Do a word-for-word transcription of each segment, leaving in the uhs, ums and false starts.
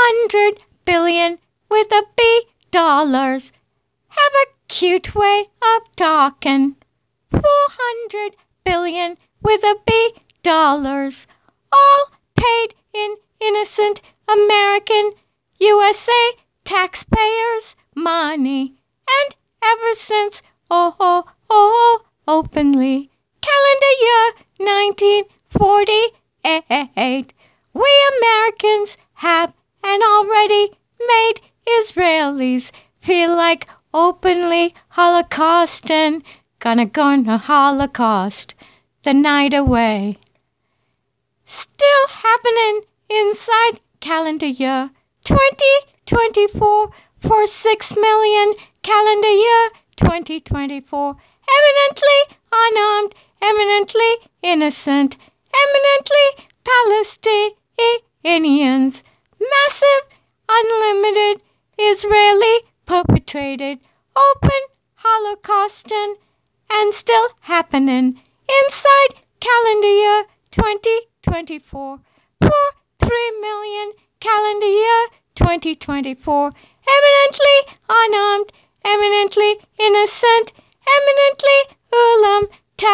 hundred billion with a B dollars have a cute way of talking. Four hundred billion with a B dollars, all paid in innocent American U S A taxpayers' money. And ever since, oh, oh, oh, openly, calendar year nineteen forty-eight, we Americans have and already made Israelis feel like openly holocausting, gonna gonna holocaust the night away. Still happening inside calendar year twenty twenty-four for six million calendar year twenty twenty-four. Eminently unarmed, eminently innocent, eminently Palestinians. Massive, unlimited, Israeli perpetrated, open holocausting, and still happening inside calendar year twenty twenty-four for three million calendar year twenty twenty-four. Eminently unarmed, eminently innocent, eminently ulam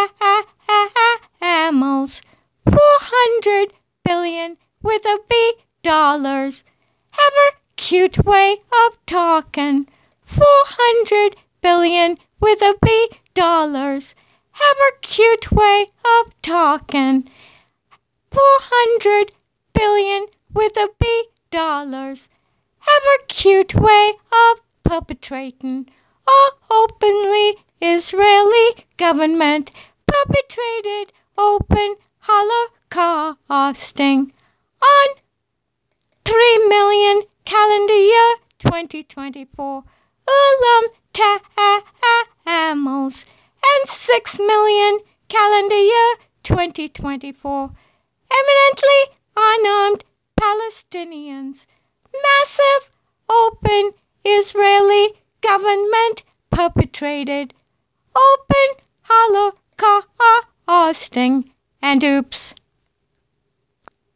tamils. Four hundred billion with a B dollars have a cute way of talking. Four hundred billion with a B dollars have a cute way of talking. Four hundred billion with a B dollars have a cute way of perpetrating. All openly Israeli government perpetrated open holocausting on three million calendar year twenty twenty-four ulam tamils and six million calendar year twenty twenty-four eminently unarmed Palestinians. Massive open Israeli government perpetrated open holocausting. And oops.